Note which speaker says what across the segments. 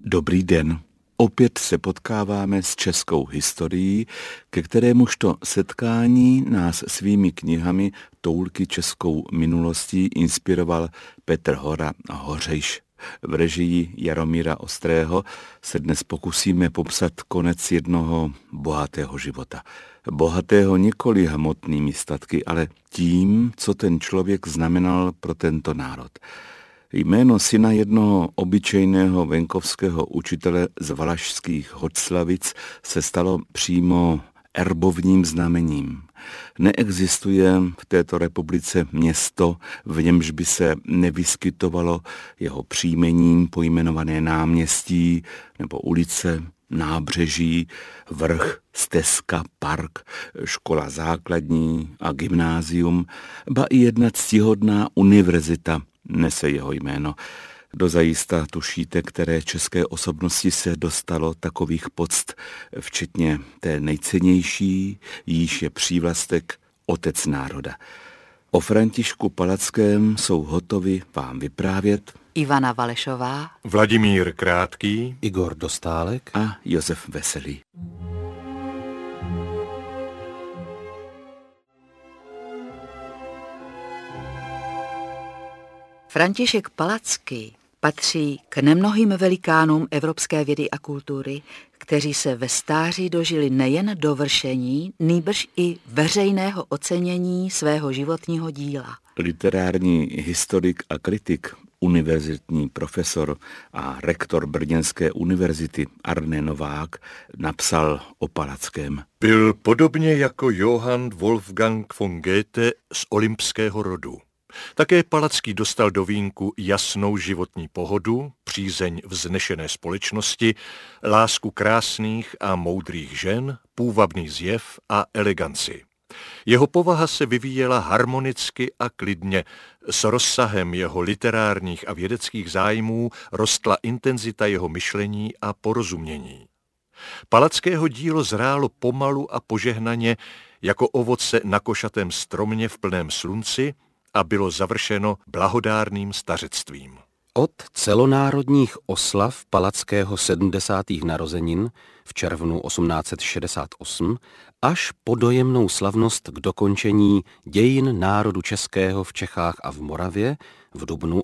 Speaker 1: Dobrý den. Opět se potkáváme s českou historií, ke kterémužto setkání nás svými knihami Toulky českou minulostí inspiroval Petr Hora Hořejš. V režii Jaromíra Ostrého se dnes pokusíme popsat konec jednoho bohatého života. Bohatého nikoli hmotnými statky, ale tím, co ten člověk znamenal pro tento národ. Jméno syna jednoho obyčejného venkovského učitele z valašských Hočslavic se stalo přímo erbovním znamením. Neexistuje v této republice město, v němž by se nevyskytovalo jeho příjmením pojmenované náměstí nebo ulice, nábřeží, vrch, stezka, park, škola základní a gymnázium, ba i jedna ctihodná univerzita nese jeho jméno. Dozajista tušíte, které české osobnosti se dostalo takových poct, včetně té nejcennější, jíž je přívlastek Otec národa. O Františku Palackém jsou hotovi vám vyprávět
Speaker 2: Ivana Valešová,
Speaker 3: Vladimír Krátký,
Speaker 4: Igor Dostálek
Speaker 1: a Josef Veselý.
Speaker 2: František Palacký patří k nemnohým velikánům evropské vědy a kultury, kteří se ve stáří dožili nejen dovršení, nýbrž i veřejného ocenění svého životního díla.
Speaker 1: Literární historik a kritik, univerzitní profesor a rektor Brněnské univerzity Arne Novák napsal o Palackém.
Speaker 3: Byl podobně jako Johann Wolfgang von Goethe z olympského rodu. Také Palacký dostal do vínku jasnou životní pohodu, přízeň vznešené společnosti, lásku krásných a moudrých žen, půvabný zjev a eleganci. Jeho povaha se vyvíjela harmonicky a klidně. S rozsahem jeho literárních a vědeckých zájmů rostla intenzita jeho myšlení a porozumění. Palackého dílo zrálo pomalu a požehnaně jako ovoce na košatém stromě v plném slunci a bylo završeno blahodárným stařectvím.
Speaker 4: Od celonárodních oslav Palackého 70. narozenin v červnu 1868 až po dojemnou slavnost k dokončení dějin národu českého v Čechách a v Moravě v dubnu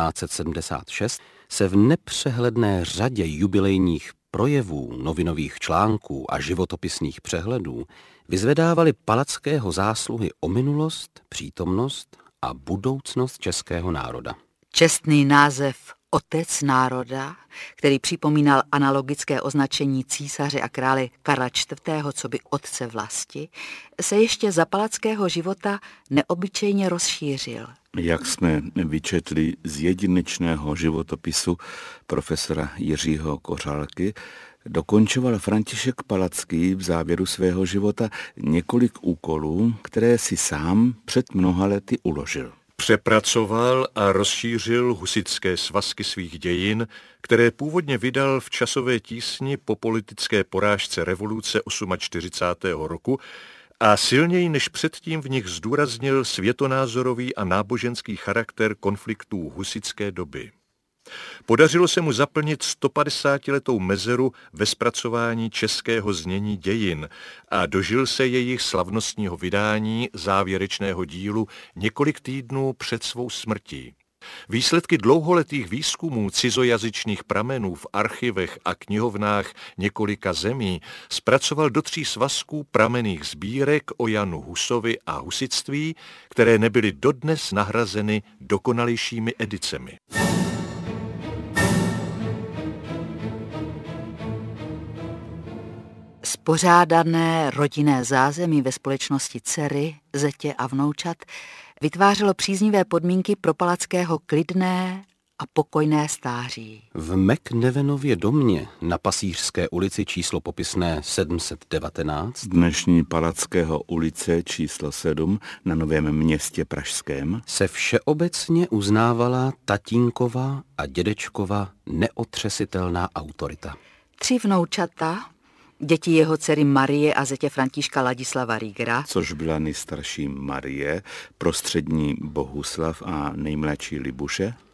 Speaker 4: 1876 se v nepřehledné řadě jubilejních projevů, novinových článků a životopisných přehledů vyzvedávaly Palackého zásluhy o minulost, přítomnost a budoucnost českého národa.
Speaker 2: Čestný název Otec národa, který připomínal analogické označení císaře a krále Karla IV. Coby otce vlasti, se ještě za Palackého života neobyčejně rozšířil.
Speaker 1: Jak jsme vyčetli z jedinečného životopisu profesora Jiřího Kořálky, dokončoval František Palacký v závěru svého života několik úkolů, které si sám před mnoha lety uložil.
Speaker 3: Přepracoval a rozšířil husitské svazky svých dějin, které původně vydal v časové tísni po politické porážce revoluce 48. roku a silněji než předtím v nich zdůraznil světonázorový a náboženský charakter konfliktů husitské doby. Podařilo se mu zaplnit 150letou mezeru ve zpracování českého znění dějin a dožil se jejich slavnostního vydání závěrečného dílu několik týdnů před svou smrtí. Výsledky dlouholetých výzkumů cizojazyčných pramenů v archivech a knihovnách několika zemí zpracoval do 3 svazků pramenných sbírek o Janu Husovi a husitství, které nebyly dodnes nahrazeny dokonalejšími edicemi.
Speaker 2: Spořádané rodinné zázemí ve společnosti dcery, zetě a vnoučat vytvářelo příznivé podmínky pro Palackého klidné a pokojné stáří.
Speaker 4: V McNevenově domě na Pasířské ulici číslo popisné 719,
Speaker 1: Dnešní Palackého ulice číslo 7 na Novém Městě pražském,
Speaker 4: se všeobecně uznávala tatínkova a dědečkova neotřesitelná autorita.
Speaker 2: 3 vnoučata, děti jeho dcery Marie a zetě Františka Ladislava Riegera,
Speaker 1: což byla nejstarší Marie, prostřední Bohuslav a nejmladší Libuše,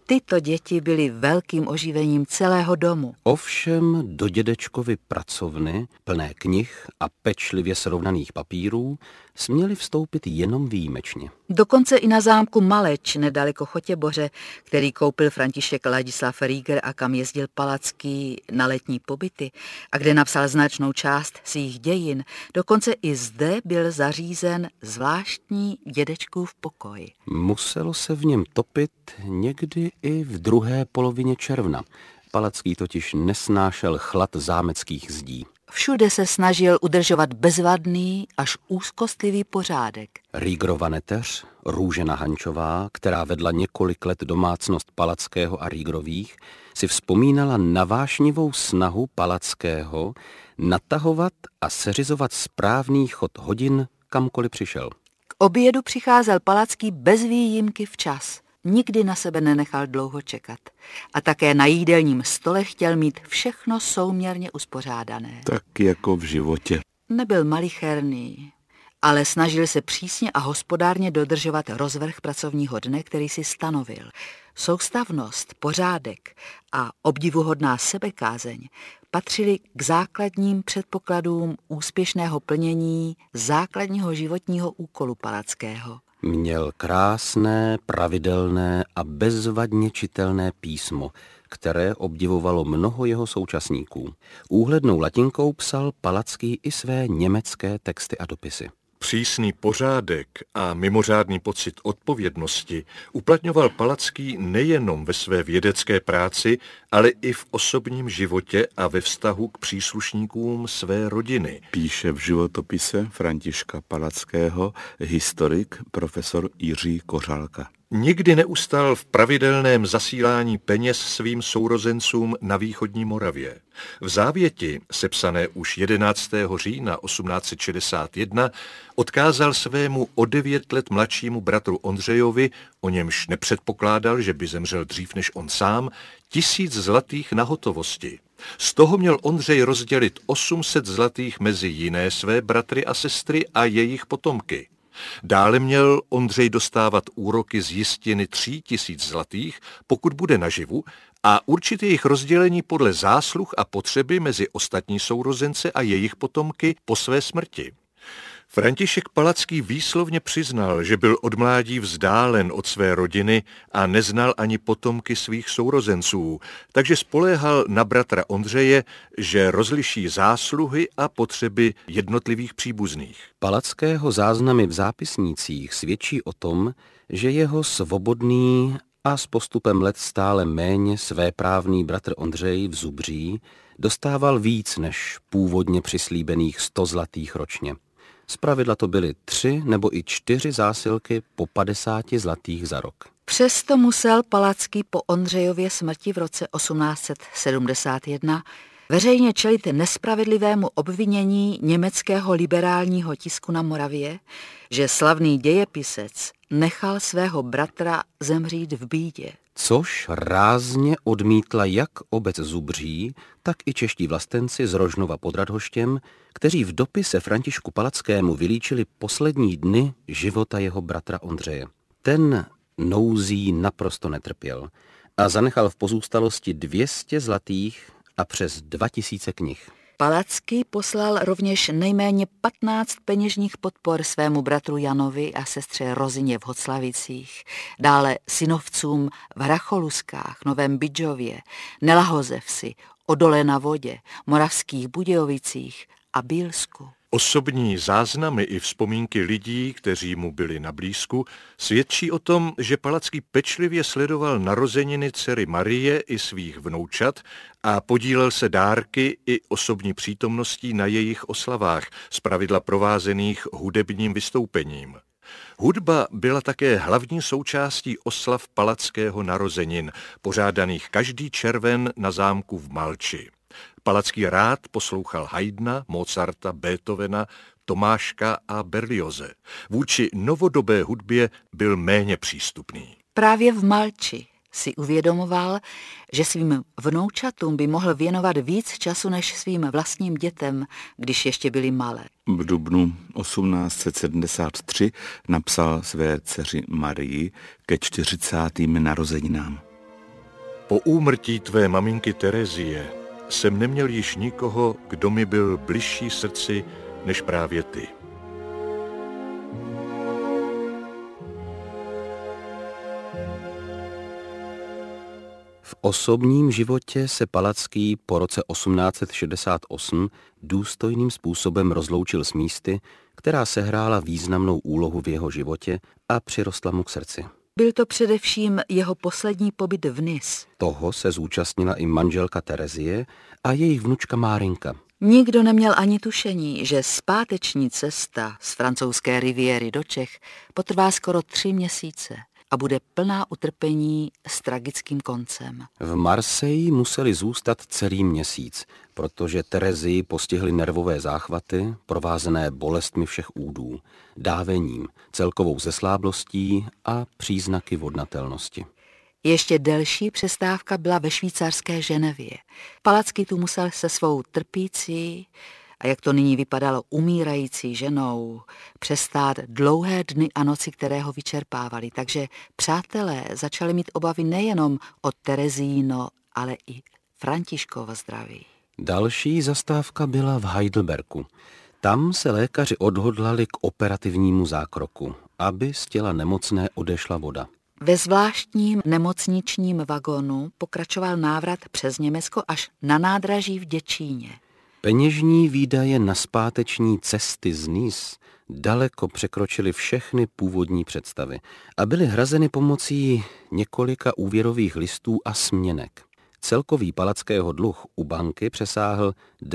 Speaker 2: Tyto děti byly velkým oživením celého domu.
Speaker 4: Ovšem do dědečkovy pracovny, plné knih a pečlivě srovnaných papírů, směli vstoupit jenom výjimečně.
Speaker 2: Dokonce i na zámku Maleč, nedaleko Chotěboře, který koupil František Ladislav Rieger a kam jezdil Palacký na letní pobyty a kde napsal značnou část svých dějin, dokonce i zde byl zařízen zvláštní dědečkův pokoj.
Speaker 4: Muselo se v něm topit někdy i v druhé polovině června. Palacký totiž nesnášel chlad zámeckých zdí.
Speaker 2: Všude se snažil udržovat bezvadný až úzkostlivý pořádek.
Speaker 4: Riegerova neteř, Růžena Hančová, která vedla několik let domácnost Palackého a Riegerových, si vzpomínala na vášnivou snahu Palackého natahovat a seřizovat správný chod hodin kamkoliv přišel.
Speaker 2: K obědu přicházel Palacký bez výjimky včas. Nikdy na sebe nenechal dlouho čekat. A také na jídelním stole chtěl mít všechno souměrně uspořádané.
Speaker 1: Tak jako v životě.
Speaker 2: Nebyl malicherný, ale snažil se přísně a hospodárně dodržovat rozvrh pracovního dne, který si stanovil. Soustavnost, pořádek a obdivuhodná sebekázeň patřily k základním předpokladům úspěšného plnění základního životního úkolu Palackého.
Speaker 4: Měl krásné, pravidelné a bezvadně čitelné písmo, které obdivovalo mnoho jeho současníků. Úhlednou latinkou psal Palacký i své německé texty a dopisy.
Speaker 3: Přísný pořádek a mimořádný pocit odpovědnosti uplatňoval Palacký nejenom ve své vědecké práci, ale i v osobním životě a ve vztahu k příslušníkům své rodiny.
Speaker 1: Píše v životopise Františka Palackého historik profesor Jiří Kořalka.
Speaker 3: Nikdy neustal v pravidelném zasílání peněz svým sourozencům na východní Moravě. V závěti, sepsané už 11. října 1861, odkázal svému o 9 let mladšímu bratru Ondřejovi, o němž nepředpokládal, že by zemřel dřív než on sám, 1000 zlatých na hotovosti. Z toho měl Ondřej rozdělit 800 zlatých mezi jiné své bratry a sestry a jejich potomky. Dále měl Ondřej dostávat úroky z jistiny 3000 zlatých, pokud bude naživu, a určit jejich rozdělení podle zásluh a potřeby mezi ostatní sourozence a jejich potomky po své smrti. František Palacký výslovně přiznal, že byl od mládí vzdálen od své rodiny a neznal ani potomky svých sourozenců, takže spoléhal na bratra Ondřeje, že rozliší zásluhy a potřeby jednotlivých příbuzných.
Speaker 4: Palackého záznamy v zápisnících svědčí o tom, že jeho svobodný a s postupem let stále méně svéprávný bratr Ondřej v Zubří dostával víc než původně přislíbených 100 zlatých ročně. Zpravidla to byly 3 nebo i 4 zásilky po 50 zlatých za rok.
Speaker 2: Přesto musel Palacký po Ondřejově smrti v roce 1871 veřejně čelit nespravedlivému obvinění německého liberálního tisku na Moravě, že slavný dějepisec nechal svého bratra zemřít v bídě.
Speaker 4: Což rázně odmítla jak obec Zubří, tak i čeští vlastenci z Rožnova pod Radhoštěm, kteří v dopise Františku Palackému vylíčili poslední dny života jeho bratra Ondřeje. Ten nouzí naprosto netrpěl a zanechal v pozůstalosti 200 zlatých a přes 2000 knih.
Speaker 2: Palacký poslal rovněž nejméně 15 peněžních podpor svému bratru Janovi a sestře Rozině v Hoclavicích, dále synovcům v Hracholuskách, Novém Bydžově, Nelahozevsi, Odole na Vodě, Moravských Budějovicích a Bílsku.
Speaker 3: Osobní záznamy i vzpomínky lidí, kteří mu byli na blízku, svědčí o tom, že Palacký pečlivě sledoval narozeniny dcery Marie i svých vnoučat a podílel se dárky i osobní přítomností na jejich oslavách, zpravidla provázených hudebním vystoupením. Hudba byla také hlavní součástí oslav Palackého narozenin, pořádaných každý červen na zámku v Malči. Palacký rád poslouchal Haydna, Mozarta, Beethovena, Tomáška a Berlioze. Vůči novodobé hudbě byl méně přístupný.
Speaker 2: Právě v Malči si uvědomoval, že svým vnoučatům by mohl věnovat víc času než svým vlastním dětem, když ještě byly malé.
Speaker 1: V dubnu 1873 napsal své dceři Marii ke 40. narozeninám.
Speaker 3: Po úmrtí tvé maminky Terezie jsem neměl již nikoho, kdo mi byl bližší srdci než právě ty.
Speaker 4: V osobním životě se Palacký po roce 1868 důstojným způsobem rozloučil s místy, která sehrála významnou úlohu v jeho životě a přirostla mu k srdci.
Speaker 2: Byl to především jeho poslední pobyt v Nice.
Speaker 4: Toho se zúčastnila i manželka Terezie a jejich vnučka Márinka.
Speaker 2: Nikdo neměl ani tušení, že zpáteční cesta z francouzské riviéry do Čech potrvá skoro 3 měsíce a bude plná utrpení s tragickým koncem.
Speaker 4: V Marseille museli zůstat celý měsíc, protože Terezii postihly nervové záchvaty, provázené bolestmi všech údů, dávením, celkovou zesláblostí a příznaky vodnatelnosti.
Speaker 2: Ještě delší přestávka byla ve švýcarské Ženevě. Palacký tu musel se svou trpící a jak to nyní vypadalo umírající ženou přestát dlouhé dny a noci, které ho vyčerpávali. Takže přátelé začali mít obavy nejenom o Terezíno, ale i Františkovo zdraví.
Speaker 4: Další zastávka byla v Heidelbergu. Tam se lékaři odhodlali k operativnímu zákroku, aby z těla nemocné odešla voda.
Speaker 2: Ve zvláštním nemocničním vagonu pokračoval návrat přes Německo až na nádraží v Děčíně.
Speaker 4: Peněžní výdaje na zpáteční cesty z Nice daleko překročily všechny původní představy a byly hrazeny pomocí několika úvěrových listů a směnek. Celkový Palackého dluh u banky přesáhl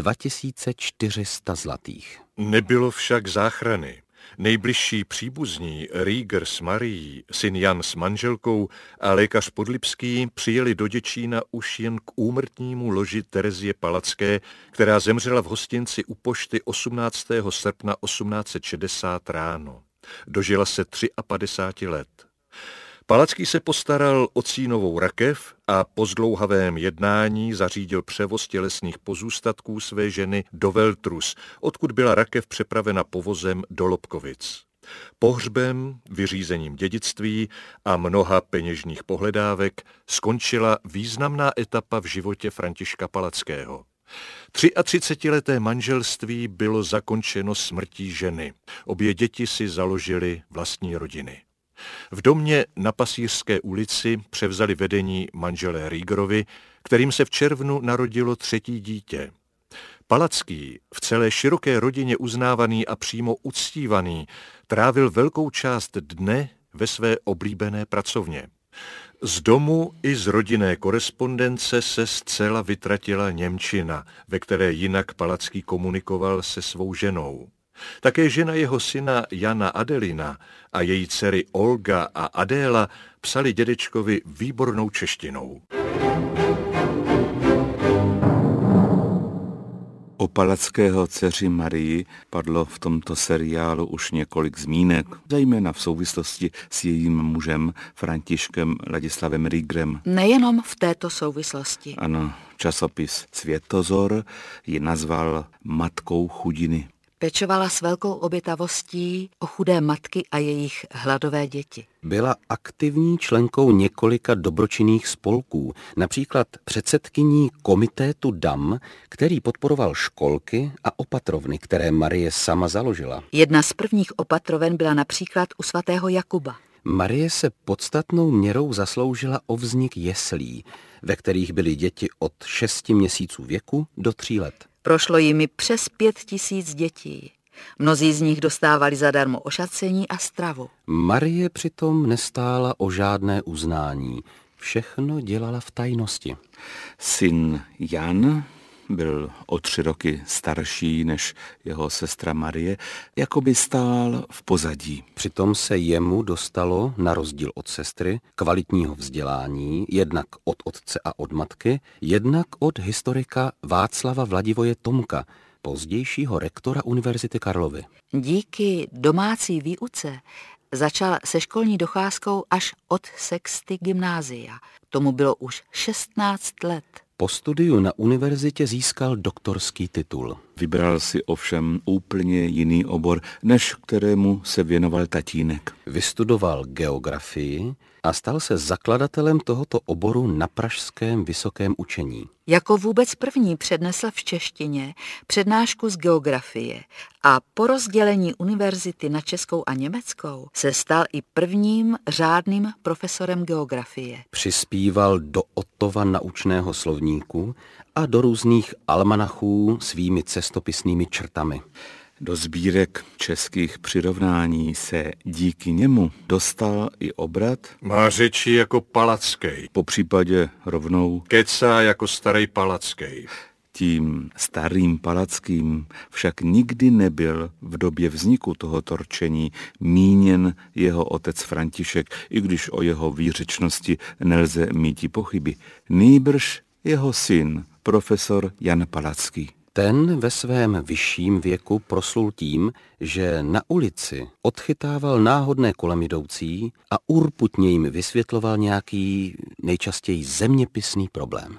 Speaker 4: 2400 zlatých.
Speaker 3: Nebylo však záchrany. Nejbližší příbuzní Rieger s Marií, syn Jan s manželkou a lékař Podlipský přijeli do Děčína už jen k úmrtnímu loži Terezie Palacké, která zemřela v hostinci u pošty 18. srpna 1860 ráno. Dožila se 53 let. Palacký se postaral o cínovou rakev a po zdlouhavém jednání zařídil převoz tělesných pozůstatků své ženy do Veltrus, odkud byla rakev přepravena povozem do Lobkovic. Pohřbem, vyřízením dědictví a mnoha peněžních pohledávek skončila významná etapa v životě Františka Palackého. 33leté manželství bylo zakončeno smrtí ženy. Obě děti si založily vlastní rodiny. V domě na Pasířské ulici převzali vedení manželé Riegerovi, kterým se v červnu narodilo 3. dítě. Palacký, v celé široké rodině uznávaný a přímo uctívaný, trávil velkou část dne ve své oblíbené pracovně. Z domu i z rodinné korespondence se zcela vytratila němčina, ve které jinak Palacký komunikoval se svou ženou. Také žena jeho syna Jana Adelina a její dcery Olga a Adéla psali dědečkovi výbornou češtinou.
Speaker 1: O Palackého dceři Marii padlo v tomto seriálu už několik zmínek, zejména v souvislosti s jejím mužem Františkem Ladislavem Riegerem.
Speaker 2: Nejenom v této souvislosti.
Speaker 1: Ano, časopis Světozor ji nazval matkou chudiny.
Speaker 2: Pečovala s velkou obětavostí o chudé matky a jejich hladové děti.
Speaker 4: Byla aktivní členkou několika dobročinných spolků, například předsedkyní komitétu dam, který podporoval školky a opatrovny, které Marie sama založila.
Speaker 2: Jedna z prvních opatroven byla například u svatého Jakuba.
Speaker 4: Marie se podstatnou měrou zasloužila o vznik jeslí, ve kterých byly děti od 6 měsíců věku do 3 let.
Speaker 2: Prošlo jimi přes 5000 dětí. Mnozí z nich dostávali zadarmo ošacení a stravu.
Speaker 4: Marie přitom nestála o žádné uznání. Všechno dělala v tajnosti.
Speaker 1: Syn Jan byl o 3 roky starší než jeho sestra Marie, jako by stál v pozadí.
Speaker 4: Přitom se jemu dostalo, na rozdíl od sestry, kvalitního vzdělání, jednak od otce a od matky, jednak od historika Václava Vladivoje Tomka, pozdějšího rektora Univerzity Karlovy.
Speaker 2: Díky domácí výuce začal se školní docházkou až od 6. gymnázia. Tomu bylo už 16 let.
Speaker 4: Po studiu na univerzitě získal doktorský titul.
Speaker 1: Vybral si ovšem úplně jiný obor, než kterému se věnoval tatínek.
Speaker 4: Vystudoval geografii a stal se zakladatelem tohoto oboru na pražském Vysokém učení.
Speaker 2: Jako vůbec první přednesl v češtině přednášku z geografie a po rozdělení univerzity na českou a německou se stal i prvním řádným profesorem geografie.
Speaker 4: Přispíval do Ottova naučného slovníku a do různých almanachů svými cestopisnými črtami.
Speaker 1: Do sbírek českých přirovnání se díky němu dostal i obrat.
Speaker 3: Má řeči jako Palacký.
Speaker 1: Po případě rovnou
Speaker 3: Kecá jako starý Palacký.
Speaker 1: Tím starým Palackým však nikdy nebyl v době vzniku tohoto rčení míněn jeho otec František, i když o jeho výřečnosti nelze míti pochyby. Nýbrž jeho syn, profesor Jan Palacký.
Speaker 4: Ten ve svém vyšším věku proslul tím, že na ulici odchytával náhodné kolem jdoucí a urputně jim vysvětloval nějaký nejčastěji zeměpisný problém.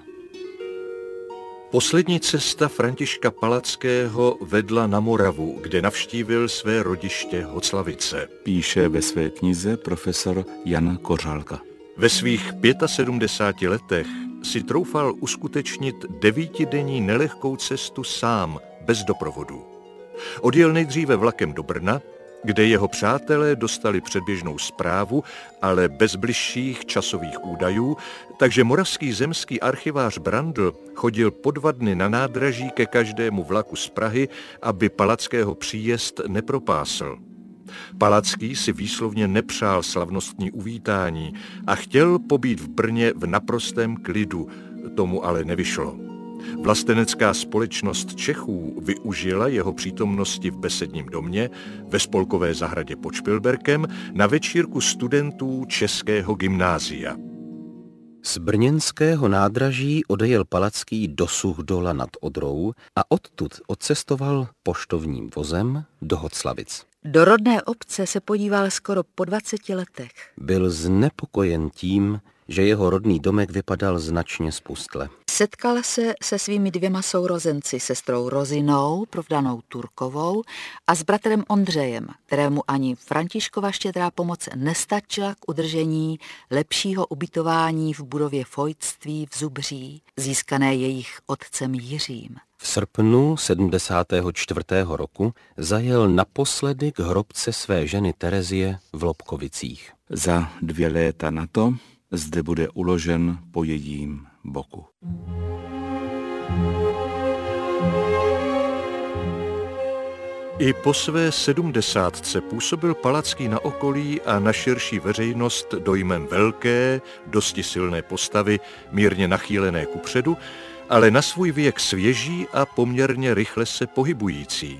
Speaker 3: Poslední cesta Františka Palackého vedla na Moravu, kde navštívil své rodiště Hoclavice.
Speaker 1: Píše ve své knize profesor Jan Kořálka.
Speaker 3: Ve svých 75 letech si troufal uskutečnit 9denní nelehkou cestu sám, bez doprovodu. Odjel nejdříve vlakem do Brna, kde jeho přátelé dostali předběžnou zprávu, ale bez bližších časových údajů, takže moravský zemský archivář Brandl chodil po 2 dny na nádraží ke každému vlaku z Prahy, aby Palackého příjezd nepropásl. Palacký si výslovně nepřál slavnostní uvítání a chtěl pobít v Brně v naprostém klidu, tomu ale nevyšlo. Vlastenecká společnost Čechů využila jeho přítomnosti v besedním domě ve spolkové zahradě pod Špilberkem na večírku studentů Českého gymnázia.
Speaker 4: Z brněnského nádraží odejel Palacký do Suchdola nad Odrou a odtud odcestoval poštovním vozem do Hoclavic.
Speaker 2: Do rodné obce se podíval skoro po 20 letech.
Speaker 4: Byl znepokojen tím, že jeho rodný domek vypadal značně spustle.
Speaker 2: Setkal se se svými 2 sourozenci, sestrou Rozinou, provdanou Turkovou, a s bratrem Ondřejem, kterému ani Františkova štědrá pomoc nestačila k udržení lepšího ubytování v budově fojtství v Zubří, získané jejich otcem Jiřím.
Speaker 4: V srpnu 74. roku zajel naposledy k hrobce své ženy Terezie v Lobkovicích.
Speaker 1: Za 2 léta na to zde bude uložen po jejím boku.
Speaker 3: I po své 70 působil Palacký na okolí a na širší veřejnost dojmem velké, dosti silné postavy, mírně nachýlené kupředu, ale na svůj věk svěží a poměrně rychle se pohybující.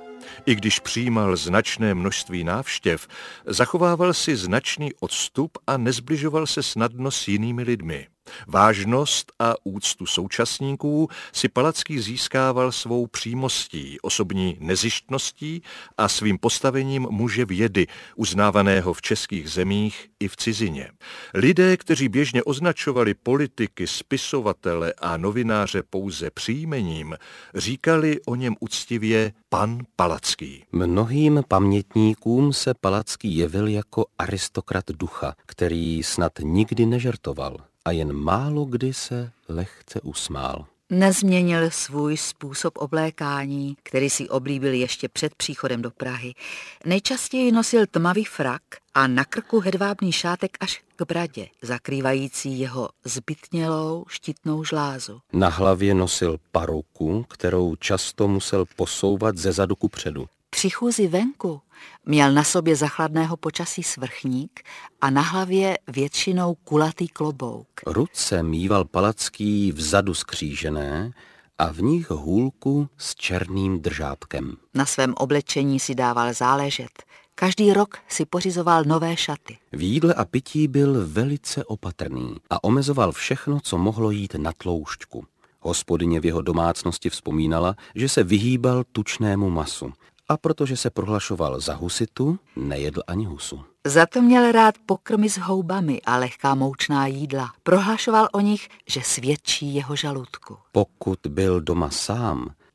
Speaker 3: I když přijímal značné množství návštěv, zachovával si značný odstup a nezbližoval se snadno s jinými lidmi. Vážnost a úctu současníků si Palacký získával svou přímostí, osobní nezištností a svým postavením muže vědy, uznávaného v českých zemích i v cizině. Lidé, kteří běžně označovali politiky, spisovatele a novináře pouze příjmením, říkali o něm uctivě pan Palacký.
Speaker 4: Mnohým pamětníkům se Palacký jevil jako aristokrat ducha, který snad nikdy nežertoval a jen málo kdy se lehce usmál.
Speaker 2: Nezměnil svůj způsob oblékání, který si oblíbil ještě před příchodem do Prahy. Nejčastěji nosil tmavý frak a na krku hedvábný šátek až k bradě, zakrývající jeho zbytnělou štítnou žlázu.
Speaker 4: Na hlavě nosil paruku, kterou často musel posouvat ze zadu kupředu.
Speaker 2: Při chůzi venku měl na sobě za chladného počasí svrchník a na hlavě většinou kulatý klobouk.
Speaker 4: Ruce mýval Palacký vzadu skřížené a v nich hůlku s černým držátkem.
Speaker 2: Na svém oblečení si dával záležet. Každý rok si pořizoval nové šaty.
Speaker 4: V jídle a pití byl velice opatrný a omezoval všechno, co mohlo jít na tloušťku. Hospodyně v jeho domácnosti vzpomínala, že se vyhýbal tučnému masu. A protože se prohlašoval za husitu, nejedl ani husu.
Speaker 2: Za to měl rád pokrmy s houbami a lehká moučná jídla. Prohlašoval o nich, že svědčí jeho žaludku.
Speaker 4: Pokud byl doma sám,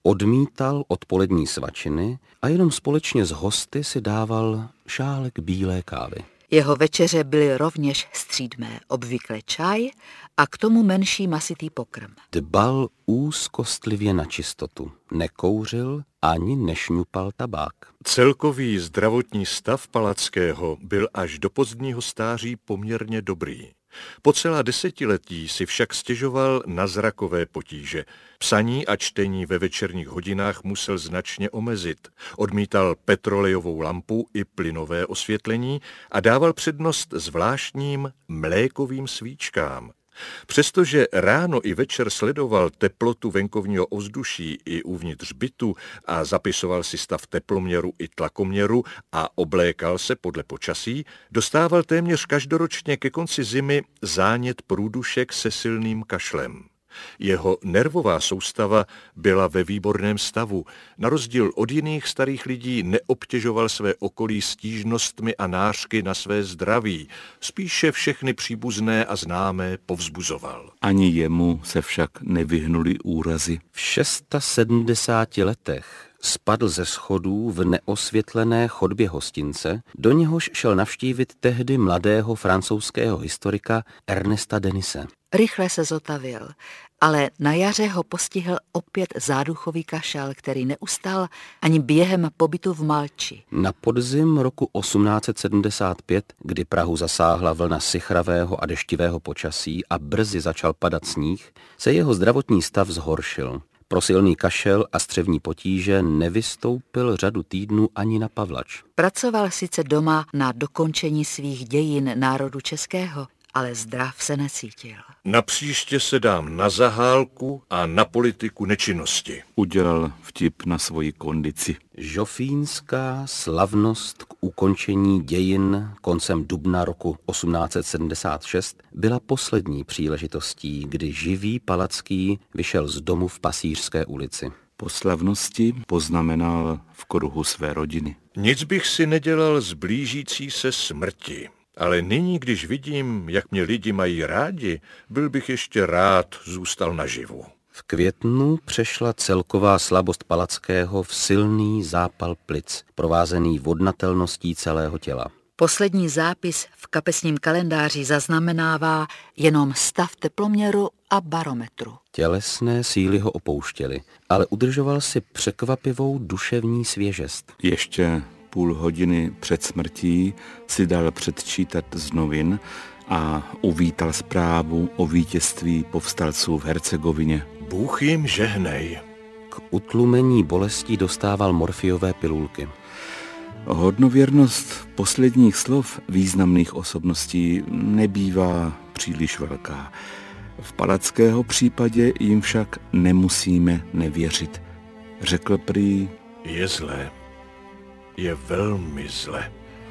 Speaker 4: odmítal odpolední svačiny a jenom společně s hosty si dával šálek bílé kávy.
Speaker 2: Jeho večeře byly rovněž střídmé, obvykle čaj a k tomu menší masitý pokrm.
Speaker 4: Dbal úzkostlivě na čistotu, nekouřil ani nešňupal tabák.
Speaker 3: Celkový zdravotní stav Palackého byl až do pozdního stáří poměrně dobrý. Po celá desetiletí si však stěžoval na zrakové potíže. Psaní a čtení ve večerních hodinách musel značně omezit. Odmítal petrolejovou lampu i plynové osvětlení a dával přednost zvláštním mlékovým svíčkám. Přestože ráno i večer sledoval teplotu venkovního ovzduší i uvnitř bytu a zapisoval si stav teploměru i tlakoměru a oblékal se podle počasí, dostával téměř každoročně ke konci zimy zánět průdušek se silným kašlem. Jeho nervová soustava byla ve výborném stavu. Na rozdíl od jiných starých lidí neobtěžoval své okolí stížnostmi a nářky na své zdraví. Spíše všechny příbuzné a známé povzbuzoval.
Speaker 1: Ani jemu se však nevyhnuli úrazy.
Speaker 4: V 76 letech spadl ze schodů v neosvětlené chodbě hostince, do něhož šel navštívit tehdy mladého francouzského historika Ernesta Denise.
Speaker 2: Rychle se zotavil, ale na jaře ho postihl opět záduchový kašel, který neustal ani během pobytu v Malči.
Speaker 4: Na podzim roku 1875, kdy Prahu zasáhla vlna sichravého a deštivého počasí a brzy začal padat sníh, se jeho zdravotní stav zhoršil. Pro silný kašel a střevní potíže nevystoupil řadu týdnů ani na Pavlač.
Speaker 2: Pracoval sice doma na dokončení svých dějin národu českého, ale zdrav se necítil.
Speaker 3: Napříště se dám na zahálku a na politiku nečinnosti.
Speaker 1: Udělal vtip na svoji kondici.
Speaker 4: Žofínská slavnost k ukončení dějin koncem dubna roku 1876 byla poslední příležitostí, kdy živý Palacký vyšel z domu v Pasířské ulici.
Speaker 1: Po slavnosti poznamenal v kruhu své rodiny.
Speaker 3: Nic bych si nedělal z blížící se smrti. Ale nyní, když vidím, jak mě lidi mají rádi, byl bych ještě rád zůstal naživu.
Speaker 4: V květnu přešla celková slabost Palackého v silný zápal plic, provázený vodnatelností celého těla.
Speaker 2: Poslední zápis v kapesním kalendáři zaznamenává jenom stav teploměru a barometru.
Speaker 4: Tělesné síly ho opouštěly, ale udržoval si překvapivou duševní svěžest.
Speaker 1: Ještě půl hodiny před smrtí si dal předčítat z novin a uvítal zprávu o vítězství povstalců v Hercegovině.
Speaker 3: Bůh jim žehnej.
Speaker 4: K utlumení bolestí dostával morfiové pilulky.
Speaker 1: Hodnověrnost posledních slov významných osobností nebývá příliš velká. V Palackého případě jim však nemusíme nevěřit. Řekl prý:
Speaker 3: Je zlé. Je velmi zle.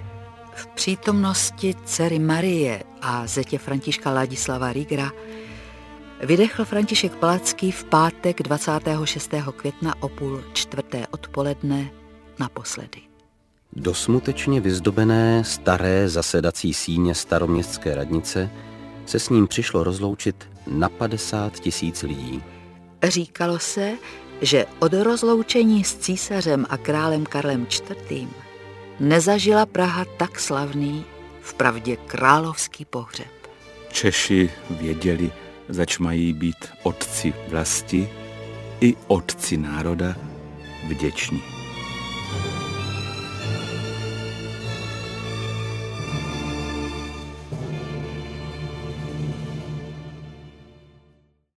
Speaker 2: V přítomnosti dcery Marie a zetě Františka Ladislava Riegera vydechl František Palacký v pátek 26. května o 3:30 odpoledne naposledy.
Speaker 4: Do smutečně vyzdobené staré zasedací síně staroměstské radnice se s ním přišlo rozloučit na 50 000 lidí.
Speaker 2: Říkalo se, že od rozloučení s císařem a králem Karlem IV. Nezažila Praha tak slavný, vpravdě královský pohřeb.
Speaker 1: Češi věděli, zač mají být otci vlasti i otci národa vděční.